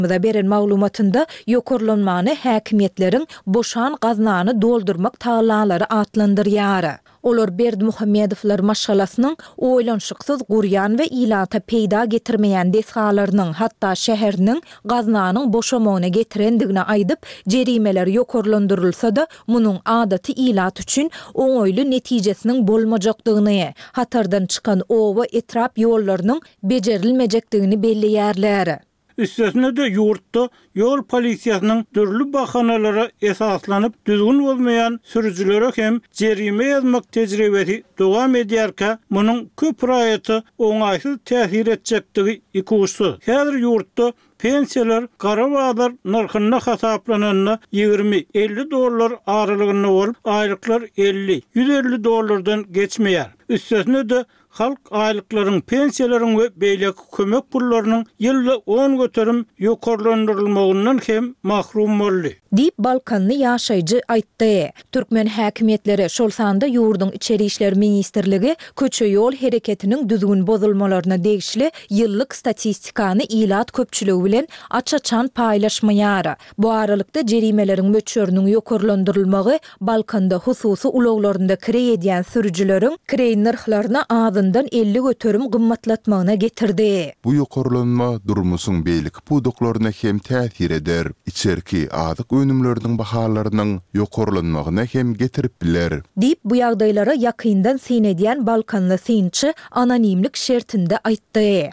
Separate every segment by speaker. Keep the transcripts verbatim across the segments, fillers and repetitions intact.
Speaker 1: Da beren maglumatında yokorlanmany häkimetlerin boşan gaznany doldurmak taýlalary atlandyrýar. Olar Berdimuhammedowlar maşgalasynyň oýlanşyksız guryan we ilata peýda getirmeýän deshalarynyň hatda şäheriniň gaznanyň boşamagyna getirendigine aýdyp jerimeler ýokarlandyrylsa-da munyň adaty ilat üçin oňoýly netijesiniň bolmajakdygyny, hatardan çykan owa etrap ýollarynyň bejerilmejekdigini belleýärler.
Speaker 2: Üstesine de yurtda yol polisiýasynyň dürli bahanalara esaslanıp düzgün bolmayan sürücülere hem jerime yazmak tejribesi dowam edýärkä, munyň köp raýaty oňaýsyz täsir etjekdigi ikuşy. Häzir yurtda pensiyalar garabadar narhyna hasaplananyna ýygrimi elli dollar aralygyna bolup, aýlyklar elli yüz elli dollardan geçmeýär. Üstesine de halk aylıklaryň, pensiýalaryň we beýleki kömek pullarynyň ýylly on göterim ýokarlandyrylmagyndan hem mahrum boldy.
Speaker 1: Dip Balkanly ýaşaýjy aýtdy. Türkmen häkimetleri şol sanda ýurdun içeri işler ministrligi köçe ýol hereketiniň düzgün bozulmalaryna degişli ýyllyk statistikany ilat köpçüligi bilen açaçan paýlaşmaýar. Bu aralykda jerimeleriň möçörüniň ýokarlandyrylmagy Balkanda hususy ulaglarynda kire edýän sürüjüleriň kire narhlaryna azyndan elli göterim gymmatlatmagyna getirdi.
Speaker 3: Bu ýokarlanma durmuşyň beýleki puduklaryna hem täsir eder. İçerki azyk önümlerinin bahalarynyň ýokarlanmagyna hem getirip biler.
Speaker 1: Dip bu ýagdaýlara ýakyndan syn edýän Balkanly synçy anonimlik şertinde aýtdy.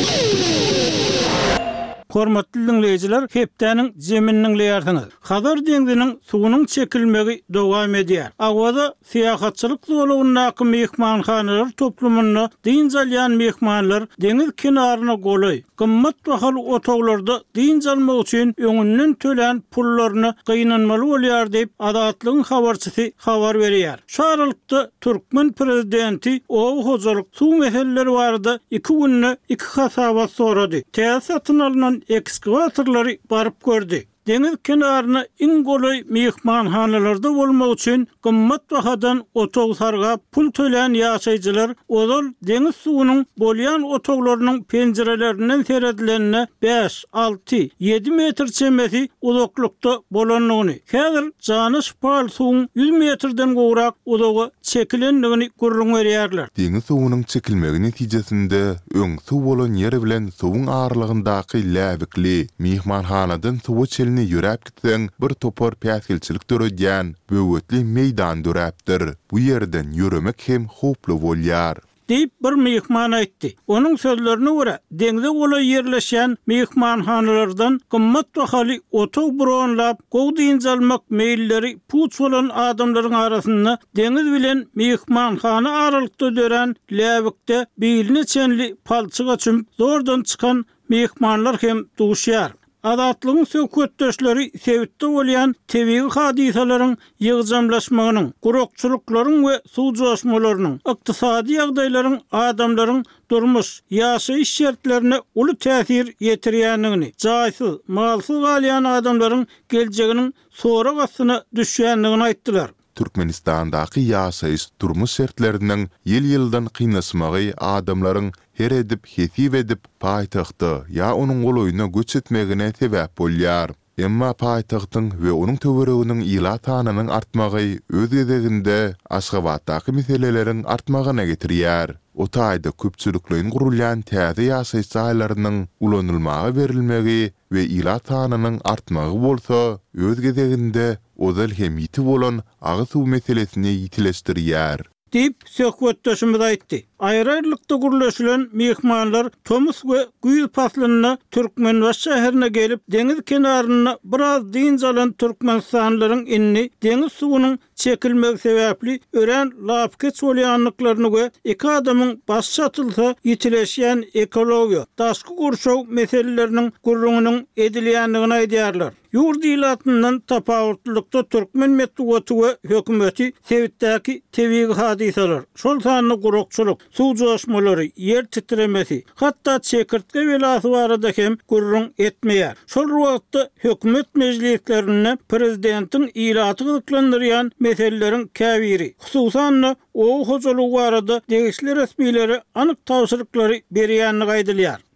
Speaker 2: Hormatly dinleýijiler, hepdäniň jeminiň leýärsiňiz. Hazar deňdiniň suwunyň çekilmegi dowam edýär. Awada syýahatçylyk zolugyna mehmanhanalar toplumyny diňjalýan mehmanlar deňiz kenaryna goly, gymmat bahaly otoglarda diňjalmak üçin öňünden tölen pullaryny gynanmaly bolýar diýip adatlygyň habarçysy habar berýär. Şu aralykda Türkmen prezidenti ow hojalyk suw meseleleri barada iki günne iki hasabat sorady. Täsatyn alynan ekskavatorlary barıp gördü. Deniz kenarına in golay mehmanhanalarda bolmak üçin gymmat bahadan otog sargap pul tölen ýaşaýjylar ozal deniz suwunyň bolýan otoglarynyň penjerelerinden seredilenine beş, alty, ýedi metr çemesi uzaklykda bolanyny. Häzir janyş pal suwuň yüz metrden gowrak uzaga çekilendigini görüň berýärler.
Speaker 3: Deniz suwunyň çekilmegi netijesinde öň suw bolan ýer bilen suwuň aralygyndaky läbikli mehmanhanadan suw ýüräp gitsen bir topar päsgilçilik döredýän böwetli meýdan döräpdir. Bu ýerden ýürümek hem hoply bolýar.
Speaker 2: Deyip bir mehman aýtdy. Onun sözlerine göre deňde gola ýerleşen mehmanhanalardan gymmat bahaly otog bronlap gowdynjalmak meýilleri puç bolan adamlaryň arasynda deňiz bilen mehmanhana aralykda dören läbikde beýline çenli palçyga çümüp zordan çykan mehmanlar hem duşýar. Adatlygyň söwketdeşleri sebitde bolýan tebii hadisalaryň ýygyjamlaşmagynyň, gurokçylyklaryň we suw joşmalarynyň, ykdysady ýagdaýlaryň adamlaryň durmuş, ýaşaýyş şertlerine uly täsir ýetirýändigini, jaýsyz, malsyz galýan adamlaryň geljeginiň sora gasyna düşýändigini aýtdylar.
Speaker 3: Türkmenistandaky ýaşaýyş durmuş şertleriniň ýyl-ýyldan kynasmagy adamlaryň her edip hesip edip paýtagty ýa onuň goloýuna göç etmegine sebäp bolýar. Emma paýtagtyň we onuň töwereginiň ilat anynyň artmagy öz gezeginde Aşgabatdaky meseleleriň artmagyna getirýär. O taýda köpçüliklerin gurulýan täze ýaşaýyş jaýlarynyň ulanylmagy berilmegi we ilat anynyň artmagy bolsa, öz gezeginde ozal hem ýitip bolan agy suw meselesini ýitileşdirýär.
Speaker 2: Deyip söhbetdeşimiz aýtdy. Aýrylykda gurulýan mehmanlar Tomus we Güýz paslyna Türkmenbaş şäherine gelip deňiz kenaryna biraz diňjalan türkmenstanlaryň inni deňiz suwunyň çekilmegi sebäpli ören lapkeç bolýanlyklaryny we iki adamyň baş çatylsa ýitileşýän ekologiýa, daşky gurşaw meseleleriniň gurrungynyň edilýändigini aýdýarlar. Ýurt ilatyndan tapawutlykda Türkmen medeniýeti we hökümeti sebitdäki tebii hadisalar, şol sanyny gurokçylyk, suw joşmalary, ýer titremesi, hatda çekirtge belasy barada hem gurrun etmeýär. Şol wagtda hökümet mejlislerine prezidentiň ilaty gyzyklandyrýan meseleleriň käbiri, hususan o hojalygy barada degişli resmiýleri anyk tawşyryklary berýänligi aýdylýar.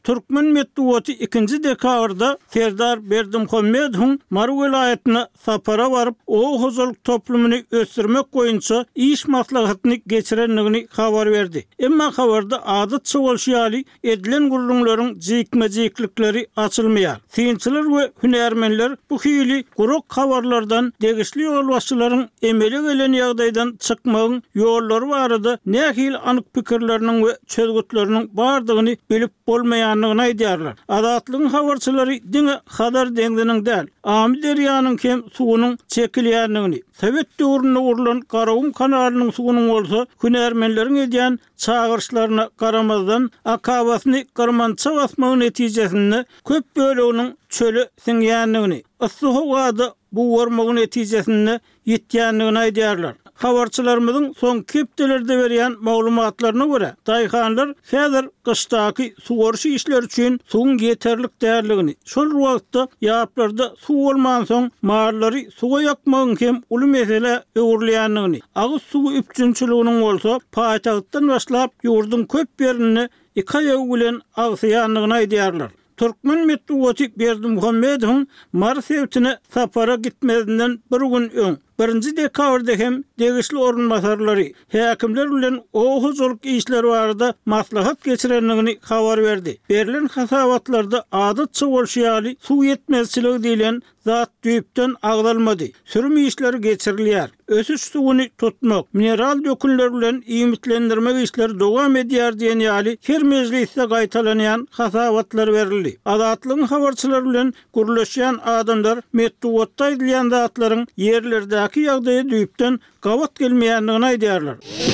Speaker 2: Türkmen Medeniýeti ikinji dekabrda Serdar Berdimuhammedowyň Mar welaýatyna sapara baryp, o hozurlyk toplumyny ösdürmek boýunça iş maslahatyny geçirenligini habar berdi. Emma habarda adatça bolşýaly edilen gurulmaryň jekme-jeklikleri açylmaýar. Synçylar we hünärmenler bu hili guruk habarlardan degişli ýol başçylaryň emeli gelen ýagdaýdan çykmagyň ýollary barada nähil anyk pikirleriniň we çözgütleriniň bardygyny bilip bolmaýanlygyny aýdýarlar. Adatlygyň habarçylary diňe hadar deňdiniň däl, Amy derýanyň kem suwunyň çekilýänligini, Sowet döwründe urulan Garawum kanalynyň suwunyň bolsa, hünärmenleriň edýän çağırışlaryna garamazdan akabasyny garmança basmagyň netijesinde köp böleginiň çölü siňýänligini, ysy howada bu warmagyň netijesinde ýetýänligini aýdýarlar. Habarçylarymyzyň son kepdelerde berýän maglumatlaryna görä, daýhanlar häzir kışdaky suwaryşy işleri üçin suwun ýeterlik därligini, şol wagtda ýaplarda suw bolman soň marlary suwa ýakmagyň hem uly mesele öwürleýänligini, agyz suwy üpçünçiliginiň bolsa paýtagtdan başlap ýurdun köp ýerini iki aýagy bilen agsaýanlygyny aýdýarlar. Türkmen Medeniýeti Berdimuhammedowyň Mar sewtine sapara gitmedinden bir gün öň birinji dekabrda hem degişli orunmasarlary häkimler bilen o huzurlyk işleri barada maslahat geçirenligini habar berdi. Berilen hasabatlarda adatça bolşýaly suw ýetmezçiligi diýilen zat düýpden agdalmady. Sürüm işleri geçirilýär. Ösüş suwuny tutmak, mineral dökünler bilen iýmitlendirmek işleri dowam edýär diýen ýaly her mejlisde gaýtalanýan hasabatlar berildi. Adatlygyň habarçylary bilen gurulşýan adamlar Medeniýetde edilýän zatlaryň ýerlerde ki ýagdaýa düýpden gawat gelmeýänligini aýdýarlar.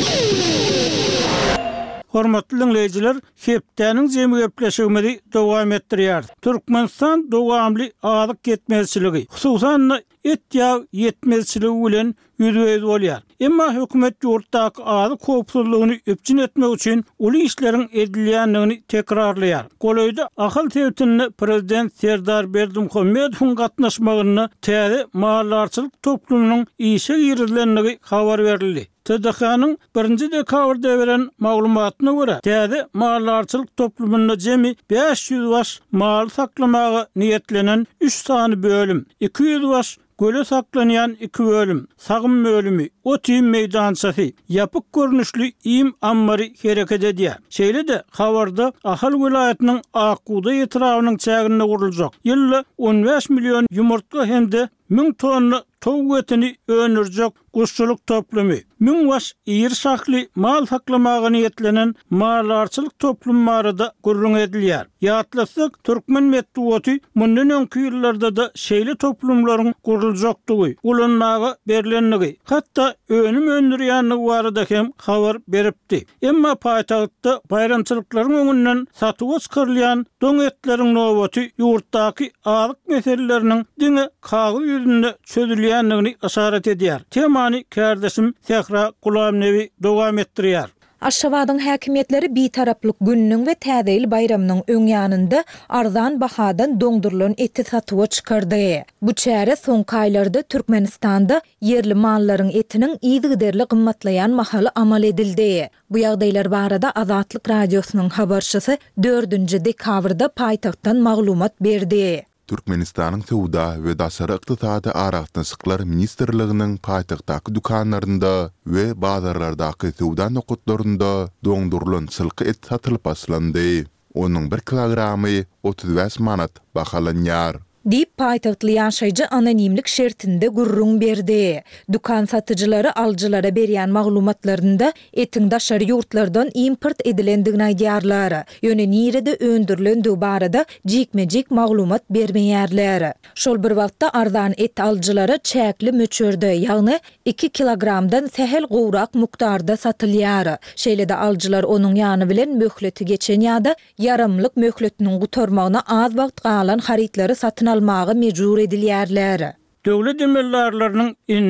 Speaker 2: Hormatly dinleýijiler, hepdäniň jemy gepleşigimizi dowam etdirýär. Türkmenistan dowamly azyk ýetmezçiligi, hususan et ýag ýetmezçiligi bilen ýüzüýüz bolýar. Emma hökümet ýurtdaky azyk howpsuzlygyny öpçün etmek üçin uly işleriň edilýänligini tekrarlaýar. Golaýda ahal tewtini prezident Serdar Berdimuhammedowyň gatnaşmagyny täze mallarçylyk toplumynyň işe girilenligi habar berildi. T D H-nyň birinji dekabrda beren maglumatyna görä, täze mallarçylyk toplumunda jemi beş ýüz baş mal saklamagy niýetlenen üç sany bölüm, iki ýüz baş göle saklanýan iki bölüm, sagym bölümi, otym meýdançasy, ýapyk görnüşli iýim ammary hereket edýär. Şeýle-de habarda ahal welaýatynyň Akuda ýetrawynyň çägine guruljak. Ýylly on beş million ýumurtga hemde ming tonna tow etini önürjek guşçuluk toplumy, ming baş ýer şahly mal saklamagy niýetlenen mallarçylyk toplum barada gurrun edilýär. Ýatlasak, Türkmen Medeniýeti mundan öňki ýyllarda da şeýle toplumlaryň guruljakdygy, ulanmagy berilenligi, hatda önüm öndürýänligi barada hem habar beripdi. Emma paýtagtda bayramçylyklaryň öňünden satyga çykyrylýan doň etleriň nobaty ýurtdaky azyk meseleleriniň diňe kagy ýüzünde çözülýänligini aşarat edýär. Temany kardeşim Sehra Gulamnewi dowam etdirýär.
Speaker 1: Aşgabatyň häkimetleri bitaraplyk gününiň we täzeýil bayramynyň öňýanynda arzan bahadan doňdurulan eti satyga çykyrdy. Bu çäre soňky aýlarda Türkmenistanda yerli mallaryň etiniň ýygyderli gymmatlaýan mahaly amal edildi. Bu ýagdaýlar barada Azatlyk radiosynyň habarçysy dördünji dekabrda paýtagtdan maglumat berdi.
Speaker 3: Türkmenistanyň Sowda we Daşary ykdysady araşdyrmalar ministrliginiň paýtagtdaky dukanlarynda we bazarlardaky sowda nokotlarynda doňdurulan çylky et satylyp başlandy. Onuň bir kilogramy otuz beş manat bahalanýar.
Speaker 1: Dip paýtagtly ýaşaýjy anonimlik şertinde gurrun berdi. Dukan satyjylary aljylara berýän maglumatlarynda etiň daşary ýurtlardan import edilendigini aýdýarlar. Ýöne nirede öndürilendiği barada jekme-jek maglumat bermeýärler. Şol bir wagtda arzan et aljylary çäkli möçörde, ýagny iki kilogramdan sehel gowrak mukdarda satylýar. Şeýle-de aljylar onuň ýany bilen möhleti geçen ýa-da yarımlyk möhletiniň gutarmagyna az wagt galan harytlary satyn almagy mejbur edilýärler.
Speaker 2: Döwlet emellarlarynyň inni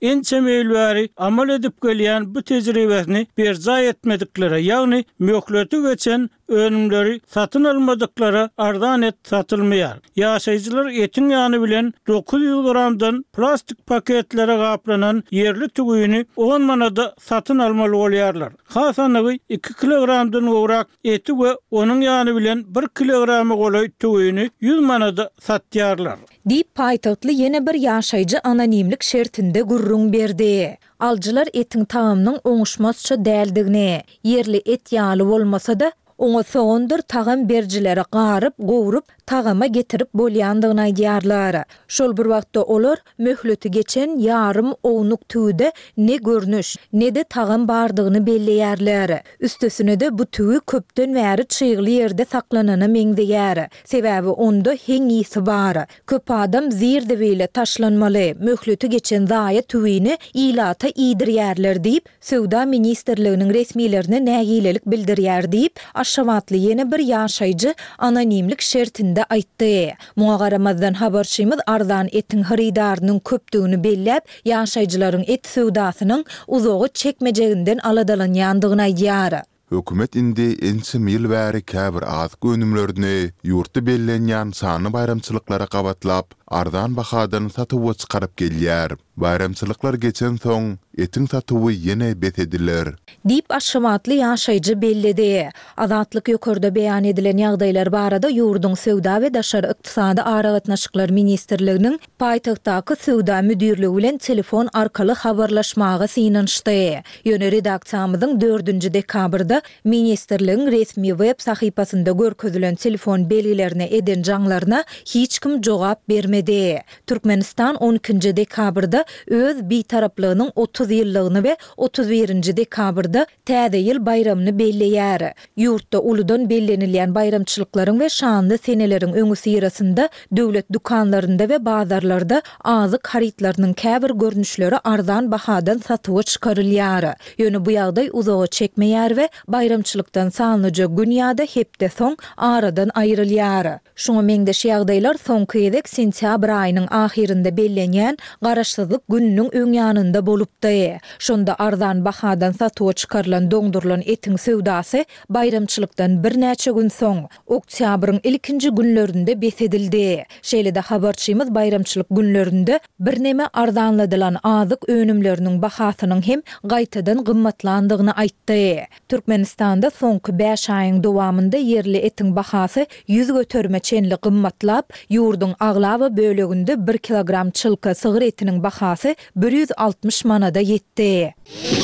Speaker 2: en çemeylwäri amal edip gelýän bu tejribesini berja etmedikleri, ýagny möhleti geçen önümleri satın almadıkları ardan et satılmıyor. Yaşayıcılar etin yanı bilen dokuz yüz gramdan plastik paketlere kaplanan yerli tügüyünü on manada satın almalı oluyorlar. Hasanlığı iki kilogramdan uğrak eti ve onun yanı bilen bir kilogramı kolay tügüyünü yüz manada satýarlar.
Speaker 1: Dip paytahtly yine bir yaşayıcı anonimlik şertinde gurrun berdi. Alcılar etin taamynyň oňuşmasça däldigini, yerli et ýaly bolmasa da oňa soňundur tagam berjilere garyp, gowurup, tagama getirip bolýandygyny aýdýarlar. Şol bir wagtda olar möhleti geçen ýarym ownuk tüýde ne görnüş, ne de tagam bardygyny belleýärler. Üstesine de bu tüýü köpden bäri çygyly ýerde saklanany meňdeýär. Sebäbi onda heň ýysy bar. Köp adam zirde beýle taşlanmaly, möhleti geçen zaýa tüýini ilata ýdirýärler diýip Söwda ministrliginiň resmilerine nägilelik bildirýär diýip aşawatly yeni bir ýaşaýjy anonimlik şertinde aýtdy. Muňa garamazdan habarçymyz ardan etin haridarynyň köpdügini belläp, ýaşaýjylaryň et söwdasynyň uzogy çekmejeginden aladalanýandygyny aýdýar.
Speaker 3: Hökümet indi ensi mil bäri käbir azyk önümlerini ýurtda bellenýän sany bayramçylyklara gabatlap, ardan bahadan satyp çykaryp gelýär. Bayramçylyklar geçen soň etin satywy ýene betediler.
Speaker 1: Dip aşawatly ýaşaýjy belledi. Azatlyk ýokarda beýan edilen ýagdaýlar barada ýurdun Söwda we daşary ykdysady aragatnaşyklar ministrliginiň paýtagtdaky Söwda müdirligi bilen telefon arkaly habarlaşmagy synanşdy. Ýöne redaksiýamyzyň dördünji dekabrda ministrligiň resmi web sahypasynda görkezilen telefon belgilerine eden jaňlaryna hiç kim jogap bermedi. Türkmenistan on ikinji dekabrda öz bitaraplygynyň otuz ýyllygyny we otuz birinji dekabrda täze ýyl bayramyny belleýär. Ýurtda uludan bellenilýän bayramçylyklaryň we şanly seneleriň öňü syrasynda döwlet dukanlarynda we bazarlarda azyk haritlarynyň käbir görnüşleri ardan bahadan satyga çykarylýar. Ýöne bu ýagdaý uzoga çekmeýär we bayramçylykdan sanlyja gün ýa-da hepde soň aradan aýrylýar. Şoňa meňdeş ýagdaýlar soňky ýedek sentýabr aýynyň ahirinde bellenýän garaşsyzlyk gününiň öň ýanynda bolupdy. Şonda ardan bahadan satyga çykarylan doňdurulan etin söwdasy bayramçylykdan bir näçe gün soň oktýabryň ilkinji günlerinde besedildi. Şeýle-de habarçymyz bayramçylyk günlerinde bir neme ardanladylan azyk önümleriniň bahasynyň hem gaýtadan gymmatlandygyny aýtdy. Türkmenistanda soňky beş aýyň dowamında yerli etin bahasy yüz götürme çenli gymmatlap, ýurdun aglawa böleginde bir kilogram çylka sygyr etiniň bahasy bir yüz altmış manada ýetdi.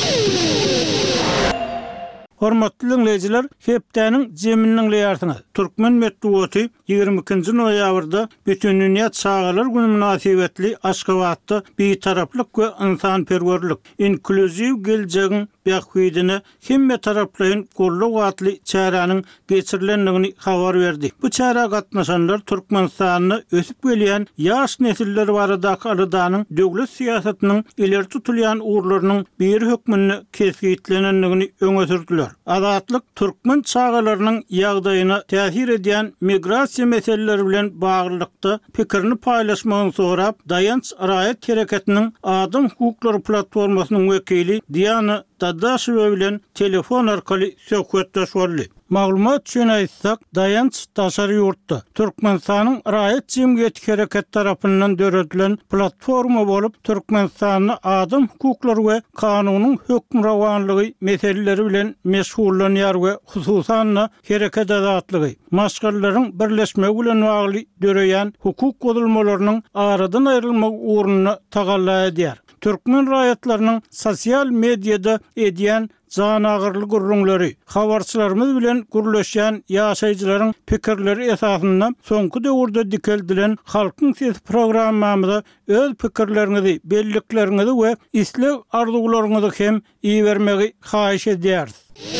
Speaker 2: Hormatly dinleyijiler, hepdäniň jeminiň leýartyny Türkmen Medeniýeti ýygrimi ikinji noýabrda bütün dünýä çağalar güni münasibetli Aşgabatda bitaraplyk we insanperwerlik, inkluziw geljegiň beýikidini hemme taraplaryň golluk gatly çäranyň geçirilendigini habar berdi. Bu çäre gatnaşanlar Türkmenistanyny ösüp gelýän ýaş nesiller baradaky alydanyň döwlet siýasatynyň ileri tutulýan uğurlarynyň bir hökmüni kesgitlenendigini öňe sürdiler. Azatlyk türkmen çağalarynyň ýagdaýyna täsir edýän migrasiýa meseleleri bilen baglykda pikirini paýlaşmagyny sorap, Dayanç Raýat Hereketiniň Adam Hukuklary platformasynyň wekili Diana Dadaşewa bilen telefon arkaly söhbetdeş boldy. Maglumat üçin aýtsak, Dayanç daşary ýurtda Türkmenistanyň Raýat Jemgyýeti Hereket tarapyndan döredilen platforma bolup, Türkmenistanyň adam hukuklary we kanunyň hökmrawanlygy meseleleri bilen meşgullanýar we hususan hereket azatlygy, maşgallaryň birleşmegi bilen bagly döreýän hukuk godulmalarynyň aradan aýrylmak uğruny tagalla edýär. Türkmen raýatlarynyň sosial mediada edýän janagyrly gurrunlary, habarçylarymyz bilen gurleşýän ýaşaýjylaryň pikirleri esasynda soňky döwürde dikeldilen halkyň ses programmamyzda öz pikirlerinizi, belliklerinizi we isleg arzularyňyzy hem iýermegi haýyş edýäris.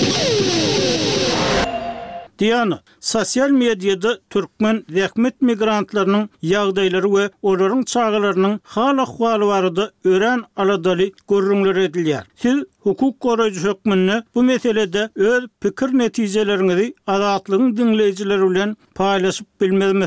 Speaker 2: Diana, sosial mediada Türkmen zähmet migrantlarynyň ýagdaýlary we olaryň çağalarynyň hal ahwaly barada ören aladaly görüňler edilýär. Siz hukuk goraýjy hökmünde bu meselede öz pikir netijelerinizi azatlygyň dinleýijileri bilen paýlaşyp bilmezmisiňiz?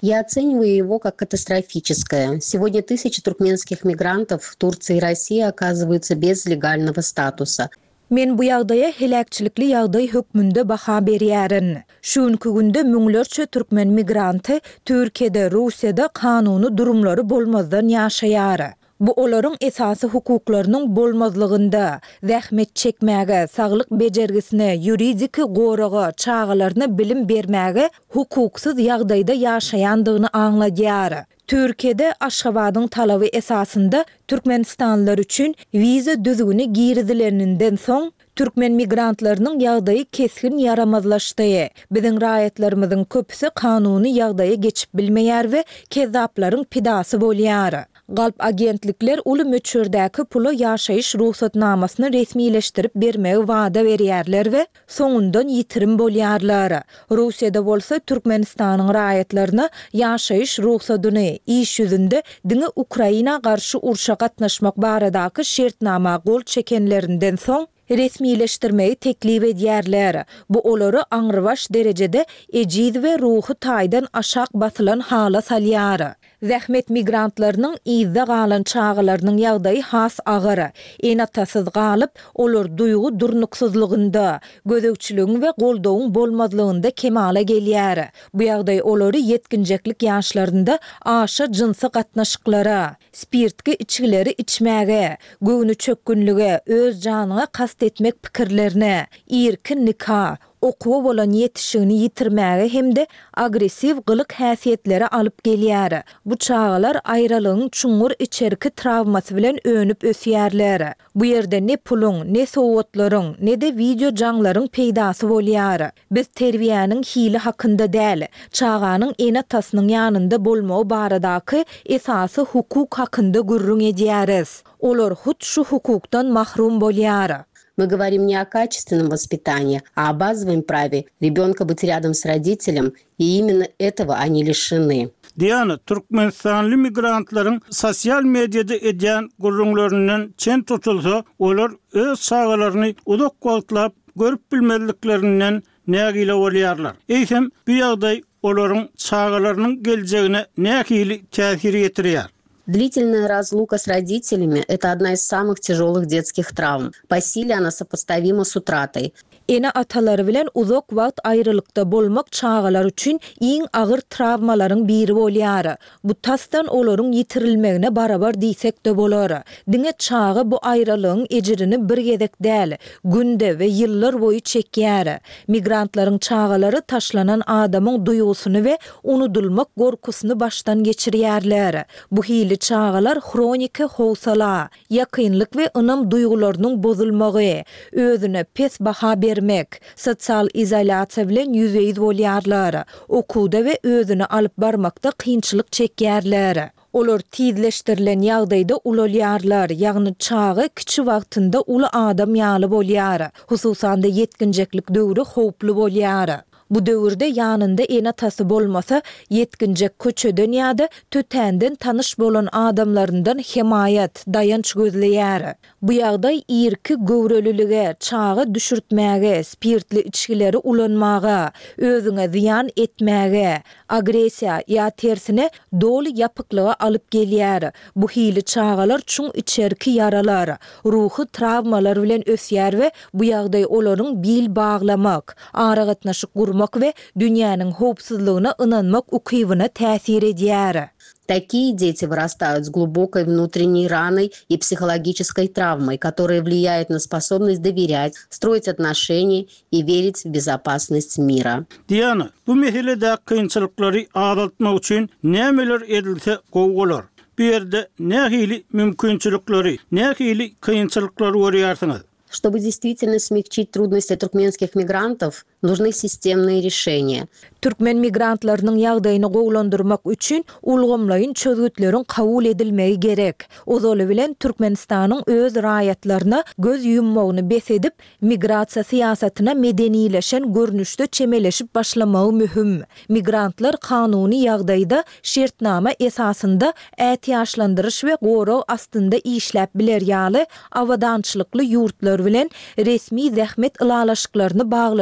Speaker 4: Я оцениваю его как катастрофическое. Сегодня тысячи туркменских мигрантов в Турции и России оказываются без легального статуса.
Speaker 1: Men bu ýagdaýa helakçylikli ýagdaý hökmünde baha berýärin. Şuňky günde müňlerçe türkmen migranty Türkiýede, Russiýada kanuny durumlary bolmazdan ýaşaýar. Bu olaryň esasy hukuklarynyň bolmazlygynda, zähmet çekmäge, saglyk bejergisine, ýuridik goraga, çağalaryna bilim bermäge hukuksyz ýagdaýda ýaşaýandygyny aňladýar. Türkiýede Aşgabatyň talaby esasında Türkmenistanlılar üçin viza düzgüni girizilerinden soň türkmen migrantlarynyň ýagdaýy keskin yaramazlaşdy. Biziň raýatlarymyzyň köpüsi kanuny ýagdaýa geçip bilmeýär we kezaplaryň pidasy bolýar. Galp agentlikler uly möçürdäki pula ýaşaýyş ruhsatnamasyny resmileşdirip bermegi wada berýärler we soňundan ýitirim bolýarlar. Russiýada bolsa Türkmenistanyň raýatlaryna ýaşaýyş ruhsatyny iş ýüzünde diňe Ukraina garşy urşa gatnaşmak baradaky şertnama gol çekenlerinden soň resmileşdirmeyi teklif edýärler. Bu olary aňrybaş derejede ejid we ruhy taýdan aşak basylan hala salýar. Zähmet migrantlarynyň izde galan çağalarynyň ýagdaýy has agyr. Enatasyz galyp, olar duýgu durnuksyzlygynda, gözegçiligiň we goldawyň bolmazlygynda kemala gelýär. Bu ýagdaý olary yetkinjeklik ýaşlarynda aşa jynsy gatnaşyklara, spirtki içkileri içmäge, göwnü çökkünlüge, öz janyna kast etmek pikirlerine, irkin nikah, okuwa bolan ýetişigini ýitirmäge hemde agressiv gylyk häsiýetlere alyp gelýär. Bu çağalar aýralygyň çuňur içerki travmasy bilen önüp ösýärler. Bu ýerde ne puluň, ne sowatlaryň, ne de video jaňlaryň peýdasy bolýar. Biz terbiýäniň hili hakynda däl, çağanyň enatasynyň ýanynda bolmagy baradaky esasy hukuk hakynda gürrüň edýäris. Olar hut şu hukukdan mahrum bolýar.
Speaker 4: Мы говорим не о качественном воспитании, а о базовом праве ребенка быть рядом с родителем, и именно этого они lişini.
Speaker 2: Diýany Türkmenistanly migrantlaryň sosial mediada edýän gurrunlarynyň çen tutulsa, olar öz çağalaryny uzak wagtlap görüp bilmediklerinden nägile bolýarlar. Eýsem bu ýagdaý olaryň çağalarynyň geljegine nähili täsir ýetirýär.
Speaker 4: Длительная разлука с родителями – это одна из самых тяжелых детских травм. По силе она сопоставима с утратой.
Speaker 1: Ene atalary bilen uzak wagt aýrylykda bolmak çağalar üçin iň agyr travmalaryň biri bolýar. Bu tasdan olaryň ýitirilmegine barabar diýsek de bolar. Diňe çağı bu aýralygyň ejirini bir gezek däl, günde we ýyllar boýu çekýär. Migrantlaryň çağalary taşlanan adamyň duýgusyny we unudulmak gorkusyny başdan geçirýärler. Bu hili çağalar hroniki howsala, ýakynlyk we ynam duýgularynyň bozulmagy, özüne pes baha bermek, sosial izolasiýa bilen ýüzüýiz bolýarlar. Okuwda we özüni alyp barmakda kynçylyk çekýärler. Olar tizleşdirilen ýagdaýda ulalýarlar, ýagny çağı kiçi wagtynda uly adam ýaly bolýar. Hususan da yetkinjeklik döwri howply bolýar. Bu döwürde ýanynda enatası bolmasa, yetkinjek köçeden ýa-da tötänden tanyş bolan adamlaryndan himayat, dayanç gözleýär. Bu ýagdaý irki göwrelilige, çağı düşürtmäge, spirtli içkileri ulanmaga, özüňe ziyan etmäge, agresiýa ýa tersine doly ýapyklyga alyp gelýär. Bu hili çağalar çuň içerki yaralar, ruhy travmalar bilen ösýär we bu ýagdaý olaryň bil baglamak, ara gatnaşyk gurmak ve dünyanın hopsuzluğuna inanmak ukybyna täsir edýär.
Speaker 4: Такие дети вырастают с глубокой внутренней раной и психологической травмой, которая влияет на способность доверять, строить отношения и верить в безопасность мира.
Speaker 2: Diýany, bu meselede kynçylyklary azaltmak üçin nämeler edilse gowy bolar? Bu ýerde nähili mümkinçilikleri, nähili kynçylyklary görýärsiňiz?
Speaker 4: Чтобы действительно смягчить трудности туркменских мигрантов, нужны системные решения.
Speaker 1: Türkmen migrantlarynyň ýagdaýyny gowlandyrmak üçin ulgamlaýyn çözgütleriň kabul edilmegi gerek. Ozaly bilen Türkmenistanyň öz raýatlaryna göz ýummagyny besedip, migrasiýa siýasatyna medenileşen görnüşde çemeleşip başlamagy mühim. Migrantlar kanuny ýagdaýda şertnama esasında ätiýaşlandyryş we goro astynda işläp biler ýaly awadançylykly ýurtlar bilen resmi zähmet ilalaşyklaryny baglaşmak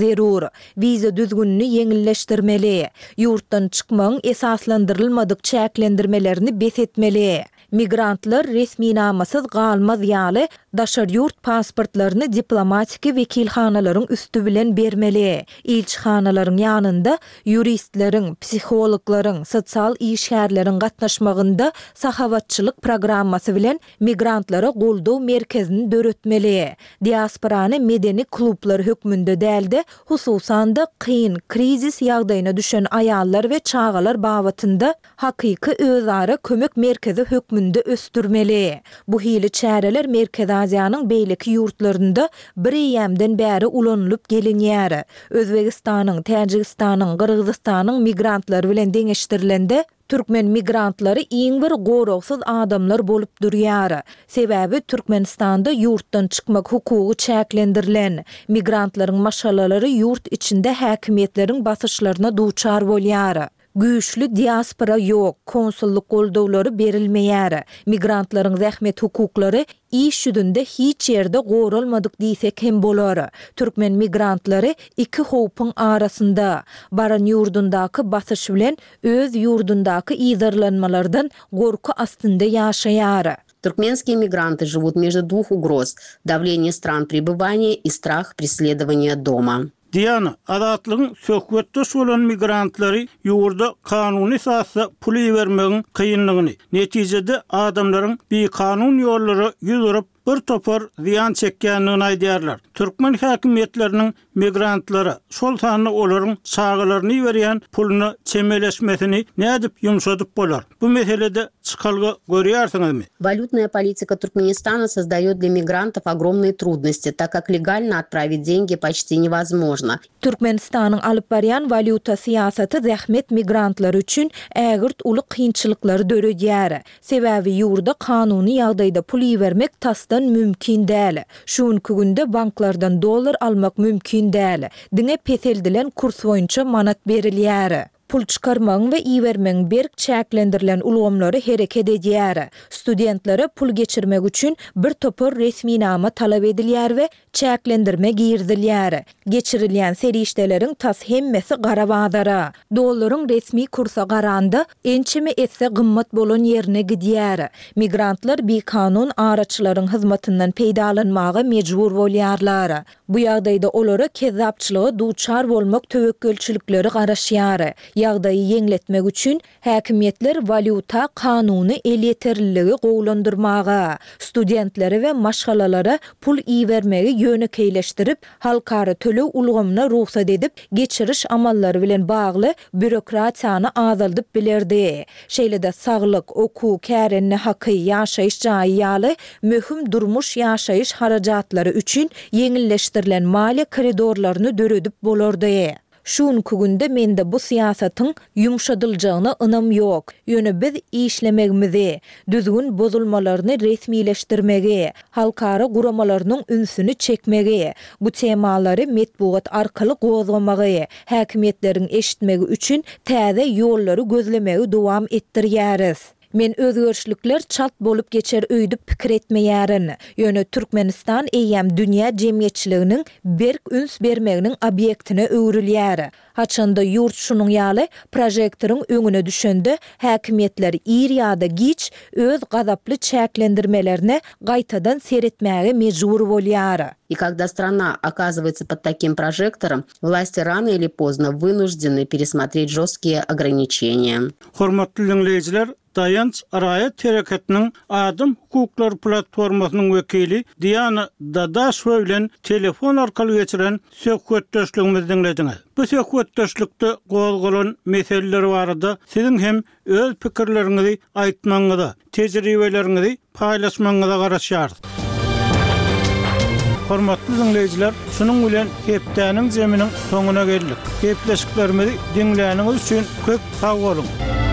Speaker 1: zerur. Vize düzgününü yeňilleşdirmeli. Yurtdan çıkmaň esaslandyrylmadyk çäklendirmelerini besetmeli. Migrantlar resminamasız galmaz ýaly daşar yurt pasportlaryny diplomatiki wekilhanalaryň üstü bilen bermeli. Ilçihanalaryň ýanynda yuristlaryň, psixologlaryň, sosial işgärleriň gatnaşmagynda sahavatçylyk programmasy bilen migrantlara goldaw merkezini döretmeli. Diasporany medeni klublar hökmünde däldi, hususan da kyn, krizis ýagdaýyna düşen aýallar we çağalar babatynda hakyky özara kömek merkezi hökmünde östürmeli. Bu hili çäreler Merkez Aziýanyň beýleki ýurtlarynda bir ýemden bäri ulanylyp gelinýär. Özbegistanyň, Täjikistanyň, Gyrgyzstanyň migrantlar bilen deňeşdirilende Türkmen migrantlary iň bir goragsyz adamlar bolup durýar. Sebäbi Türkmenistanda ýurtdan çykmak hukugy çäklendirilen, migrantlaryň maşalalary ýurt içinde häkimetleriň basyşlaryna duçar bolýar. Güýçlü diaspora ýok, konsulluk goldawlary berilmeýär. Migrantlaryň zähmet hukuklary iş ýüzünde hiç ýerde goralmadyk diýsek hem bolar. Türkmen migrantlary iki howpyň arasynda, baran ýurdundaky basyş bilen öz ýurdundaky ýydarlanmalardan gorku astynda ýaşaýar.
Speaker 4: Туркменские мигранты живут между двух угроз – давление стран пребывания и страх преследования дома.
Speaker 2: Diýany, adatlygyň söhbetdeş bolan migrantlary ýurda kanuny esasda pul bermegiň kynlygyny, netijede adamlaryň bir kanun ýollary ýüzürip bir topar ziyan çekýändigini aýdýarlar. Türkmen häkimetleriniň migrantlara şol sany olaryň çağalaryny berýän pulny çemeleşmesini nädip ýumşadyp bolar. Bu meselede çykalgy görýärsiňizmi?
Speaker 4: Валютная политика Туркменистана создает для мигрантов огромные трудности, так как легально отправить деньги почти невозможно.
Speaker 1: Türkmenistanyň alyp barýan valyuta siýasaty zähmet migrantlar üçin ägirt uly kynçylyklar döredýär. Sebäbi ýurda kanuny ýagdaýda pul bermek tasdan mümkin däl. Şuňky günde banklardan dollar almak mümkin däl. Diňe peseldilen kurs boýunça manat berilýär. Pul çıkarmaň we iýermeň berk çäklendirilen ulgamlary hereket edýär. Studentlere pul geçirmek üçin bir topar resminama talap edilýär we çäklendirme girdilýär. Geçirilýän serişdeleriň tas hemmesi gara bazara. Dollaryň resmi kursa garanda ençimi etse gymmat bolan ýerine gidýär. Migrantlar bir kanun araçlaryň hyzmatyndan peýdalanmagy mejbur bolýarlar. Bu ýagdaýda olara kezzapçylyga duçar bolmak töwekkülçilikleri garaşýar. Ýagdaýy yeňletmek üçin häkimetler valyuta kanuny elýeterligi gowlandyrmaga, studentleri we maşgalalara pul iýermegi ýönekeýleşdirip, halkara tölew ulgamyna ruhsat edip, geçiriş amallary bilen bagly bürokratiýany azaldyp bilerdi. Şeýle-de saglyk, oku, kärenne haky, ýaşaýyş jaýy ýaly möhüm durmuş ýaşaýyş harajatlary üçin yeňilleşdirilen maliýe koridorlaryny döredip bolardy. Şuňky günde mende bu siýasatyň ýumşadyljagyna ynam ýok. Ýöne biz işlemegimizi, düzgün bozulmalaryny resmileşdirmegi, halkara guramalarynyň ünsüni çekmegi, bu temalary metbuat arkaly gozgamagy, häkimetleriň eşitmegi üçin täze ýollary gözlemegi dowam etdirýäris. Men özgörçlükler çalt bolup geçer öýdüp pikir etmeýärin. Ýöne Türkmenistan eýem dünýä jemgyýetçiliginiň berk üns bermeginiň obyektine öwrilýär. Haçanda ýurt şunyň ýaly projektoryň öňüne düşende häkimetler ir ýa-da giç öz gazaply çäklendirmelerini gaýtadan seretmäge mejbur bolýar.
Speaker 4: И когда страна оказывается под таким прожектором, власти рано или поздно вынуждены пересмотреть жесткие ограничения.
Speaker 2: Hormatly dinleyijiler, Dayanç Arayet Hareketiniň Adam Hukuklar platformasynyň wekili Diana Dadaşova bilen telefon arkaly geçiren söhbetdeşligimizi dinlediňiz. Bu söhbetdeşlikde gozgolan meseleler barada siziň hem öz pikirleriňizi aýtmaňyza, tejribeleriňizi paýlaşmaňyza garaşýar. Hormatly dinleyijiler, şunuň bilen hepdäniň jeminiň soňuna geldik. Hepleşiklerimizi dinläniňiz üçin köp sag bolun.